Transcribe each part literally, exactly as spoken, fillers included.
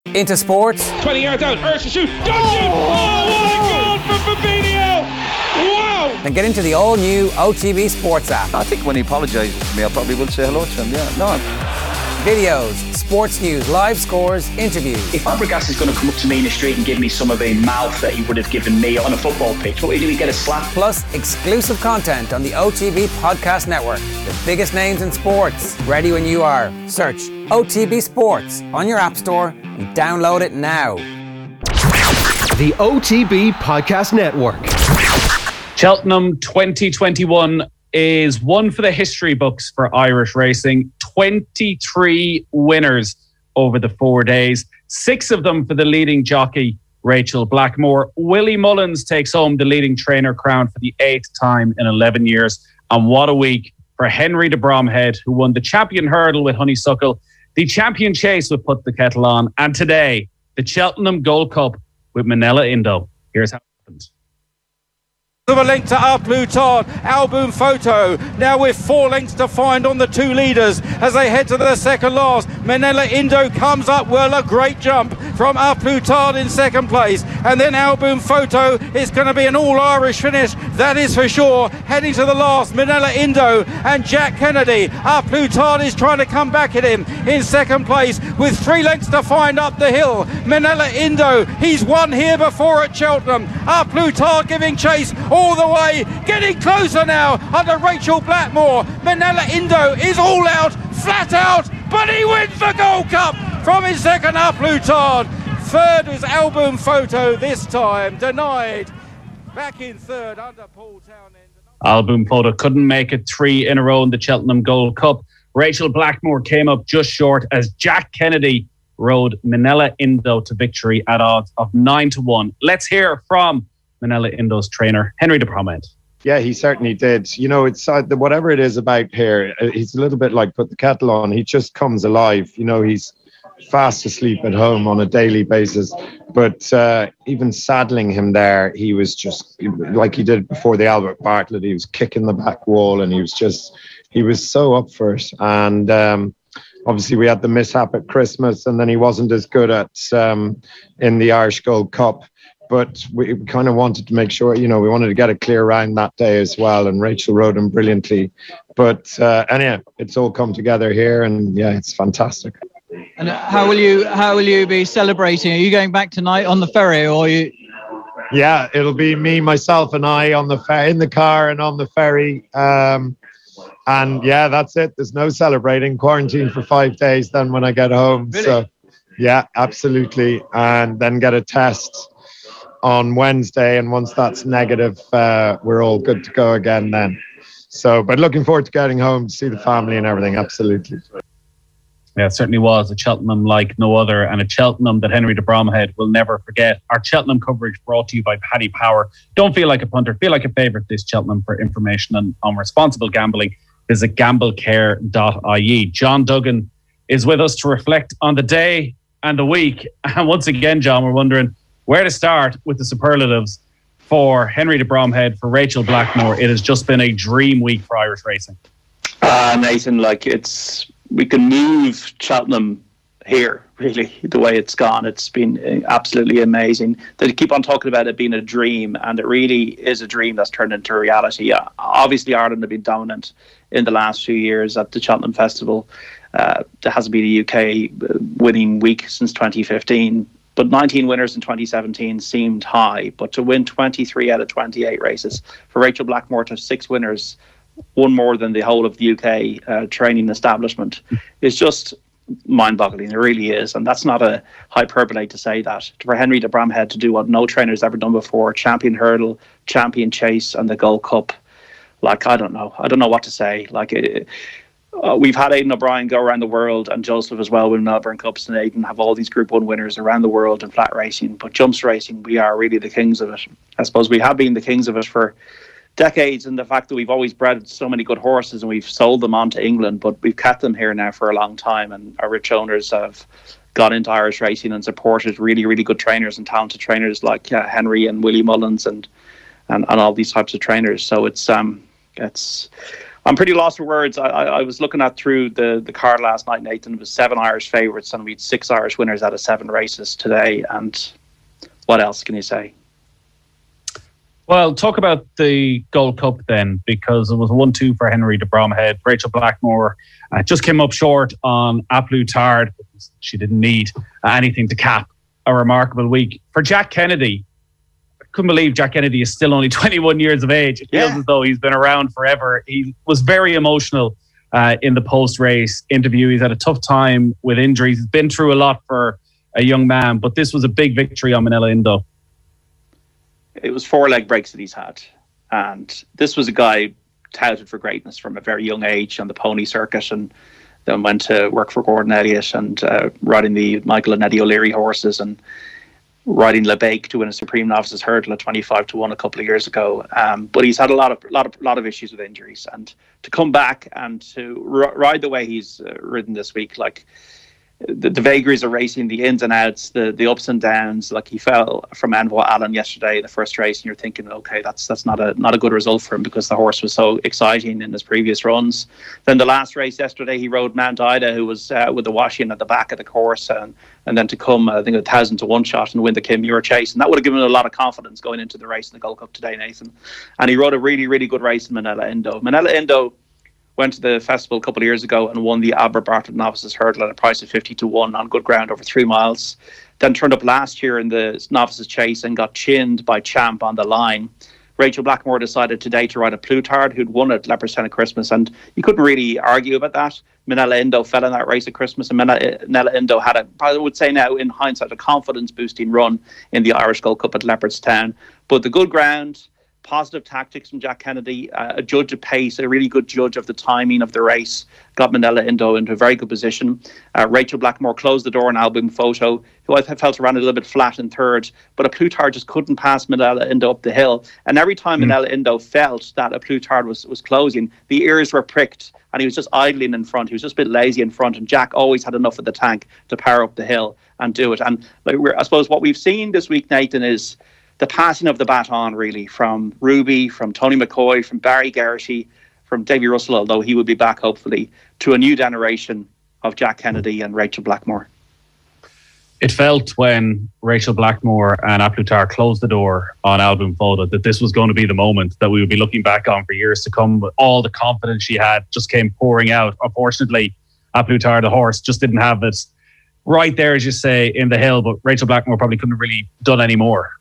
into sports. twenty yards out, Ursha shoot, Dungeon! Oh, what a goal from Fabinho! Wow! Then get into the all-new O T B Sports app. I think when he apologises to me, I probably will say hello to him, yeah. No, I'm... Videos, sports news, live scores, interviews. If Fabregas is going to come up to me in the street and give me some of the mouth that he would have given me on a football pitch, what do we do? We get a slap. Plus, exclusive content on the O T B Podcast Network. The biggest names in sports. Ready when you are. Search O T B Sports on your app store and download it now. The O T B Podcast Network. Cheltenham twenty twenty-one is one for the history books for Irish racing. twenty-three winners over the four days. Six of them for the leading jockey, Rachel Blackmore. Willie Mullins takes home the leading trainer crown for the eighth time in eleven years. And what a week for Henry de Bromhead, who won the champion hurdle with Honeysuckle, the champion chase with Put the Kettle On, and today, the Cheltenham Gold Cup with Minella Indo. Here's how it happens. Of a length to A Plus Tard, Album Photo, now with four lengths to find on the two leaders as they head to the second last. Minella Indo comes up well, a great jump from A Plus Tard in second place, and then Album Photo is going to be an all-Irish finish, that is for sure. Heading to the last, Minella Indo and Jack Kennedy. A Plus Tard is trying to come back at him in second place with three lengths to find up the hill. Minella Indo, he's won here before at Cheltenham. A Plus Tard giving chase all the way, getting closer now under Rachel Blackmore. Minella Indo is all out, flat out, but he wins the Gold Cup from his second A Plus Tard. Third was Album Photo this time, denied. Back in third under Paul Townend. Album Photo couldn't make it three in a row in the Cheltenham Gold Cup. Rachel Blackmore came up just short as Jack Kennedy rode Minella Indo to victory at odds of nine to one. Let's hear from Minella Indo's trainer, Henry de Bromhead. Yeah, he certainly did. You know, it's uh, whatever it is about here, he's a little bit like Put the Kettle On. He just comes alive. You know, he's fast asleep at home on a daily basis. But uh, even saddling him there, he was just like he did before the Albert Bartlett. He was kicking the back wall and he was just, he was so up for it. And um, obviously we had the mishap at Christmas and then he wasn't as good at um, in the Irish Gold Cup. But we kind of wanted to make sure, you know, we wanted to get a clear round that day as well. And Rachel rode him brilliantly. But uh, anyway, it's all come together here. And yeah, it's fantastic. And how will you how will you be celebrating? Are you going back tonight on the ferry or are you? Yeah, it'll be me, myself and I on the fer- in the car and on the ferry. Um, and yeah, that's it. There's no celebrating. Quarantine for five days then when I get home. Really? So yeah, absolutely. And then get a test on Wednesday, and once that's negative, uh, we're all good to go again then. So, but looking forward to getting home to see the family and everything, absolutely. Yeah, it certainly was a Cheltenham like no other, and a Cheltenham that Henry de Bromhead will never forget. Our Cheltenham coverage brought to you by Paddy Power. Don't feel like a punter, feel like a favourite this Cheltenham. For information on, on responsible gambling, visit gamble care dot I E. John Duggan is with us to reflect on the day and the week. And once again, John, we're wondering where to start with the superlatives for Henry de Bromhead, for Rachel Blackmore. It has just been a dream week for Irish racing. Uh, Nathan, like it's, we can move Cheltenham here, really, the way it's gone. It's been absolutely amazing. They keep on talking about it being a dream, and it really is a dream that's turned into reality. Uh, obviously, Ireland have been dominant in the last few years at the Cheltenham Festival. Uh, there hasn't been a U K winning week since twenty fifteen. But nineteen winners in twenty seventeen seemed high. But to win twenty-three out of twenty-eight races, for Rachel Blackmore to have six winners, one more than the whole of the U K uh, training establishment, is just mind-boggling. It really is. And that's not a hyperbole to say that. For Henry de Bromhead to do what no trainer's ever done before, champion hurdle, champion chase, and the Gold Cup, like, I don't know. I don't know what to say. Like, it, Uh, we've had Aidan O'Brien go around the world, and Joseph as well, with Melbourne Cups, and Aidan have all these Group one winners around the world in flat racing. But jumps racing, we are really the kings of it. I suppose we have been the kings of it for decades, and the fact that we've always bred so many good horses and we've sold them on to England, but we've kept them here now for a long time, and our rich owners have got into Irish racing and supported really, really good trainers and talented trainers like uh, Henry and Willie Mullins and, and and all these types of trainers. So it's um it's I'm pretty lost for words. I, I, I was looking at through the, the card last night, Nathan. It was seven Irish favourites, and we had six Irish winners out of seven races today. And what else can you say? Well, talk about the Gold Cup then, because it was a one two for Henry de Bromhead. Rachel Blackmore uh, just came up short on A Plus Tard. She didn't need anything to cap a remarkable week. For Jack Kennedy, I couldn't believe Jack Kennedy is still only twenty-one years of age. It feels yeah. as though he's been around forever. He was very emotional uh, in the post-race interview. He's had a tough time with injuries. He's been through a lot for a young man, but this was a big victory on Minella Indo. It was four leg breaks that he's had. And this was a guy touted for greatness from a very young age on the pony circuit, and then went to work for Gordon Elliott and uh, riding the Michael and Eddie O'Leary horses, and riding Le Bake to win a Supreme Novices Hurdle at twenty-five to one a couple of years ago. Um, but he's had a lot of lot of lot of issues with injuries, and to come back and to r- ride the way he's uh, ridden this week, like the, the vagaries of racing, the ins and outs, the the ups and downs. Like he fell from Envoi Allen yesterday in the first race, and you're thinking, okay, that's that's not a not a good result for him because the horse was so exciting in his previous runs. Then the last race yesterday, he rode Mount Ida, who was uh, with the washing at the back of the course, and and then to come, I think, a thousand to one shot and win the Kim Muir Chase, and that would have given him a lot of confidence going into the race in the Gold Cup today, Nathan. And he rode a really really good race in Minella Indo. Minella Indo went to the festival a couple of years ago and won the Albert Bartlett Novices Hurdle at a price of fifty to one on good ground over three miles. Then turned up last year in the Novices Chase and got chinned by Champ on the line. Rachel Blackmore decided today to ride A Plus Tard, who'd won at Leopardstown at Christmas, and you couldn't really argue about that. Minella Indo fell in that race at Christmas, and Minella Indo had, a, I would say now in hindsight, a confidence-boosting run in the Irish Gold Cup at Leopardstown. But the good ground, positive tactics from Jack Kennedy, uh, a judge of pace, a really good judge of the timing of the race, got Minella Indo into a very good position. Uh, Rachel Blackmore closed the door on Album Photo, who I felt ran a little bit flat in third, but A Plus Tard just couldn't pass Minella Indo up the hill. And every time mm. Minella Indo felt that A Plus Tard was, was closing, the ears were pricked, and he was just idling in front. He was just a bit lazy in front, and Jack always had enough of the tank to power up the hill and do it. And like, we're, I suppose what we've seen this week, Nathan, is the passing of the baton, really, from Ruby, from Tony McCoy, from Barry Geraghty, from Davy Russell, although he will be back hopefully, to a new generation of Jack Kennedy and Rachel Blackmore. It felt when Rachel Blackmore and A Plus Tard closed the door on Album Photo that this was going to be the moment that we would be looking back on for years to come. But all the confidence she had just came pouring out. Unfortunately, A Plus Tard, the horse, just didn't have it right there, as you say, in the hill. But Rachel Blackmore probably couldn't have really done any more.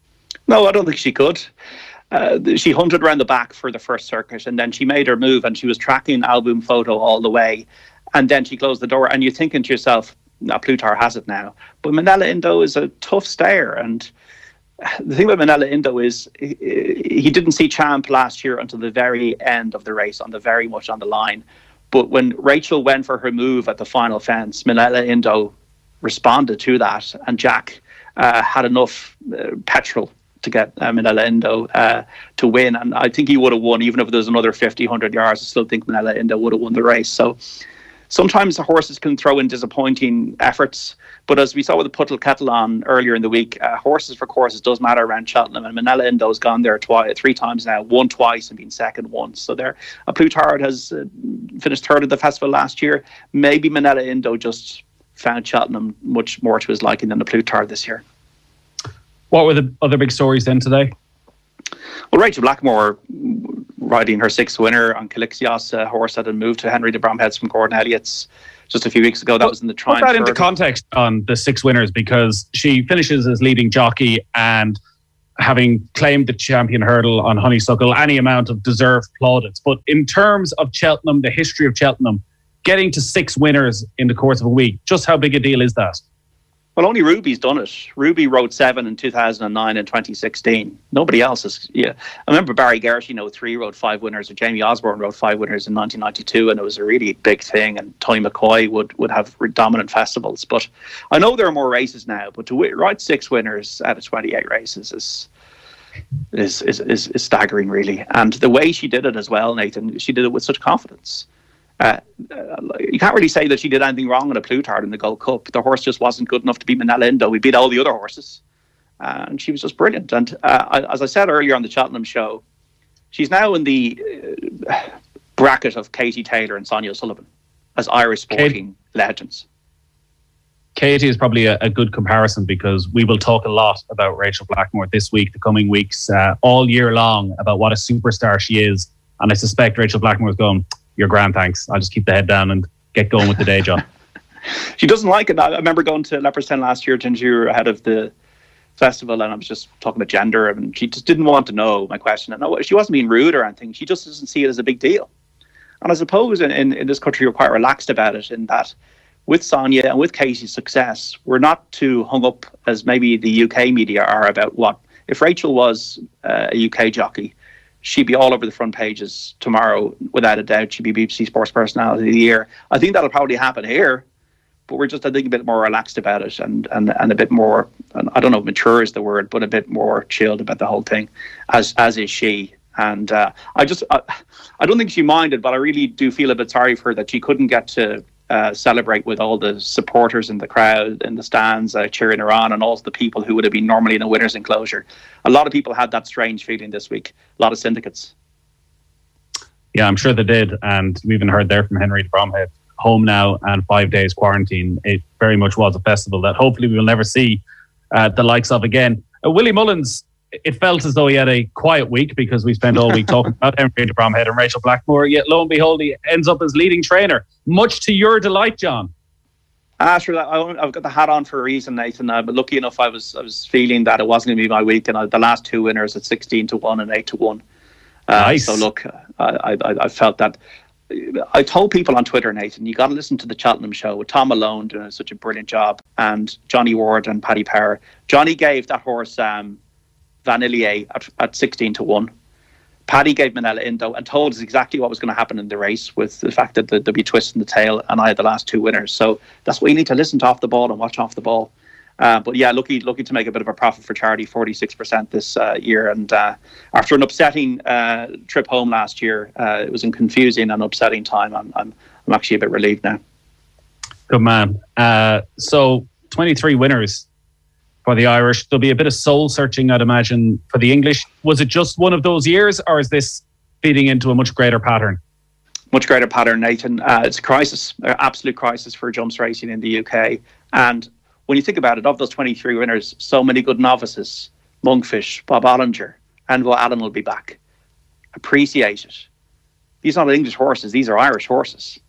No, I don't think she could. Uh, she hunted around the back for the first circuit, and then she made her move, and she was tracking Album Photo all the way, and then she closed the door, and you're thinking to yourself, A Plus Tard has it now. But Minella Indo is a tough stayer, and the thing about Minella Indo is he, he didn't see Champ last year until the very end of the race, on the very much on the line. But when Rachel went for her move at the final fence, Minella Indo responded to that, and Jack uh, had enough uh, petrol to get uh, Minella Indo uh, to win, and I think he would have won even if there was another fifty, one hundred yards. I still think Minella Indo would have won the race. So sometimes the horses can throw in disappointing efforts, but as we saw with the Puttle Kettle on earlier in the week, uh, horses for courses does matter around Cheltenham, and Minella Indo's gone there twice, three times now, won twice and been second once. So there, A Plus Tard has uh, finished third at the festival last year. Maybe Minella Indo just found Cheltenham much more to his liking than A Plus Tard this year. What were the other big stories then today? Well, Rachel Blackmore riding her sixth winner on Calixios, a horse that had moved to Henry de Bromhead's from Gordon Elliott's just a few weeks ago. That well, was in the Triumph. Put that into context on the six winners, because she finishes as leading jockey, and having claimed the champion hurdle on Honeysuckle, any amount of deserved plaudits. But in terms of Cheltenham, the history of Cheltenham, getting to six winners in the course of a week, just how big a deal is that? Well, only Ruby's done it. Ruby rode seven in two thousand nine and twenty sixteen. Nobody else has. Yeah, I remember Barry Geraghty in oh three rode five winners, or Jamie Osborne rode five winners in nineteen ninety-two, and it was a really big thing. And Tony McCoy would, would have dominant festivals. But I know there are more races now, but to w- ride six winners out of twenty-eight races is, is is is is staggering, really. And the way she did it as well, Nathan, she did it with such confidence. Uh, uh, you can't really say that she did anything wrong in A Plus Tard in the Gold Cup. The horse just wasn't good enough to beat Minella Indo. We beat all the other horses, uh, and she was just brilliant. And uh, I, as I said earlier on the Cheltenham show, she's now in the uh, bracket of Katie Taylor and Sonia O'Sullivan as Irish sporting Kate, legends. Katie is probably a, a good comparison because we will talk a lot about Rachel Blackmore this week, the coming weeks, uh, all year long, about what a superstar she is. And I suspect Rachel Blackmore is going, "You're grand, thanks. I'll just keep the head down and get going with the day job." She doesn't like it. I remember going to Leopardstown last year, Ginger, ahead of the festival, and I was just talking about gender, and she just didn't want to know my question. And no, she wasn't being rude or anything. She just doesn't see it as a big deal. And I suppose in, in, in this country we're quite relaxed about it, in that with Sonia and with Katie's success, we're not too hung up as maybe the U K media are about what. If Rachel was uh, a U K jockey, she'd be all over the front pages tomorrow, without a doubt. She'd be B B C Sports Personality of the Year. I think that'll probably happen here, but we're just, I think, a bit more relaxed about it, and and, and a bit more, I don't know if mature is the word, but a bit more chilled about the whole thing, as as is she. And uh, I just, I, I don't think she minded, but I really do feel a bit sorry for her that she couldn't get to uh, celebrate with all the supporters in the crowd, in the stands, uh, cheering her on, and all the people who would have been normally in a winner's enclosure. A lot of people had that strange feeling this week, a lot of syndicates. Yeah, I'm sure they did. And we even heard there from Henry de Bromhead, home now and five days quarantine. It very much was a festival that hopefully we will never see uh, the likes of again. Uh, Willie Mullins, it felt as though he had a quiet week because we spent all week talking about Henry de Bromhead and Rachel Blackmore, yet lo and behold, he ends up as leading trainer, much to your delight, John. Ah, sure. I, I've got the hat on for a reason, Nathan. Uh, but lucky enough, I was I was feeling that it wasn't going to be my week, and I, the last two winners at sixteen to one and eight to one. Uh, nice. So look, I, I I felt that. I told people on Twitter, Nathan, you got to listen to the Cheltenham show with Tom Malone doing such a brilliant job, and Johnny Ward and Paddy Power. Johnny gave that horse um, Vanillier at, at sixteen to one. Paddy gave Minella Indo and told us exactly what was going to happen in the race, with the fact that there'd be twists in the tail, and I had the last two winners. So that's what you need to listen to off the ball and watch off the ball. Uh, but yeah, lucky lucky to make a bit of a profit for charity, forty-six percent this uh, year. And uh, after an upsetting uh, trip home last year, uh, it was a confusing and upsetting time. I'm, I'm, I'm actually a bit relieved now. Good man. Uh, so twenty-three winners for the Irish. There'll be a bit of soul searching, I'd imagine, for the English. Was it just one of those years, or is this feeding into a much greater pattern? Much greater pattern, Nathan. Uh, it's a crisis, an absolute crisis for jumps racing in the U K. And when you think about it, of those twenty-three winners, so many good novices, Monkfish, Bob Ollinger, and Will Allen will be back. Appreciate it. These are not English horses, these are Irish horses.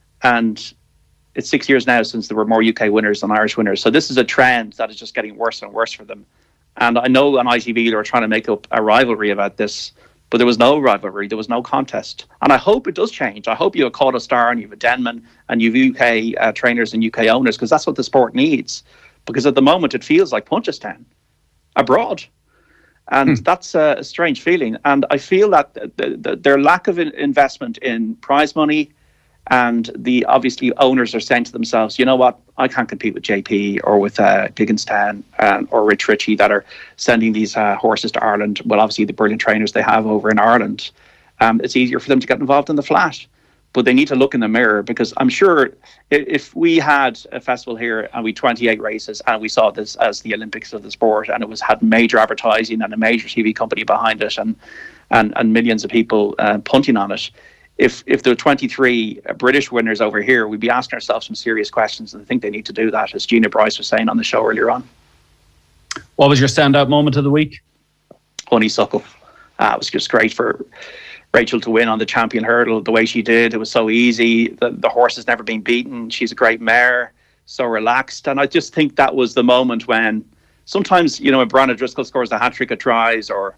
And it's six years now since there were more U K winners than Irish winners. So this is a trend that is just getting worse and worse for them. And I know on I T V they were trying to make up a rivalry about this, but there was no rivalry, there was no contest. And I hope it does change. I hope you have Cauda Star and you have a Denman and you have U K uh, trainers and U K owners, because that's what the sport needs. Because at the moment it feels like Punchestown abroad. And hmm. that's a, a strange feeling. And I feel that the, the, their lack of in investment in prize money, and the obviously owners are saying to themselves, you know what, I can't compete with J P or with uh, Gigginstown um, or Rich Ritchie that are sending these uh, horses to Ireland. Well, obviously the brilliant trainers they have over in Ireland. Um, it's easier for them to get involved in the flat. But they need to look in the mirror, because I'm sure if we had a festival here and we twenty-eight races and we saw this as the Olympics of the sport, and it was had major advertising and a major T V company behind it, and and, and millions of people uh, punting on it, If if there were twenty-three British winners over here, we'd be asking ourselves some serious questions, and I think they need to do that, as Gina Bryce was saying on the show earlier on. What was your standout moment of the week? Honeysuckle. Uh, it was just great for Rachel to win on the champion hurdle the way she did. It was so easy. The, the horse has never been beaten. She's a great mare, so relaxed. And I just think that was the moment when sometimes, you know, when Brianna Driscoll scores a hat-trick at tries, or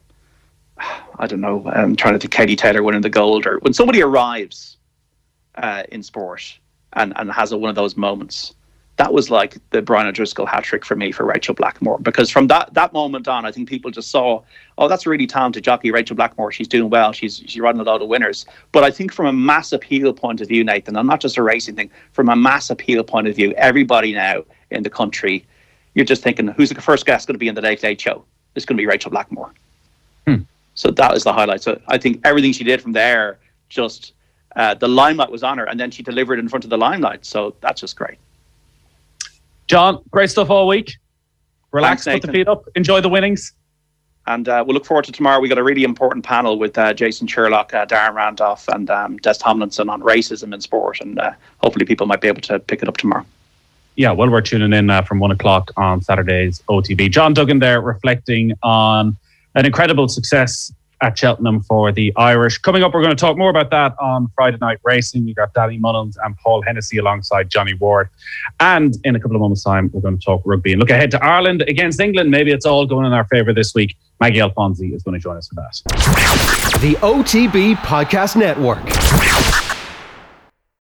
I don't know, I'm trying to think, Katie Taylor winning the gold, or when somebody arrives uh, in sport and, and has a, one of those moments, that was like the Brian O'Driscoll hat-trick for me for Rachel Blackmore. Because from that, that moment on, I think people just saw, oh, that's a really talented jockey, Rachel Blackmore. She's doing well. She's she's riding a lot of winners. But I think from a mass appeal point of view, Nathan, and not just a racing thing, from a mass appeal point of view, everybody now in the country, you're just thinking, who's the first guest going to be in the Late Late Show? It's going to be Rachel Blackmore. Hmm. So that was the highlight. So I think everything she did from there, just uh, the limelight was on her, and then she delivered in front of the limelight. So that's just great. John, great stuff all week. Relax, Thanks, put the feet up, enjoy the winnings. And uh, we'll look forward to tomorrow. We got a really important panel with uh, Jason Sherlock, uh, Darren Randolph, and um, Des Tomlinson on racism in sport. And uh, hopefully people might be able to pick it up tomorrow. Yeah, well, we're tuning in uh, from one o'clock on Saturday's O T B. John Duggan there reflecting on an incredible success at Cheltenham for the Irish. Coming up, we're going to talk more about that on Friday Night Racing. We've got Danny Mullins and Paul Hennessy alongside Johnny Ward. And in a couple of moments' time, we're going to talk rugby and look ahead to Ireland against England. Maybe it's all going in our favour this week. Maggie Alfonsi is going to join us for that. The O T B Podcast Network.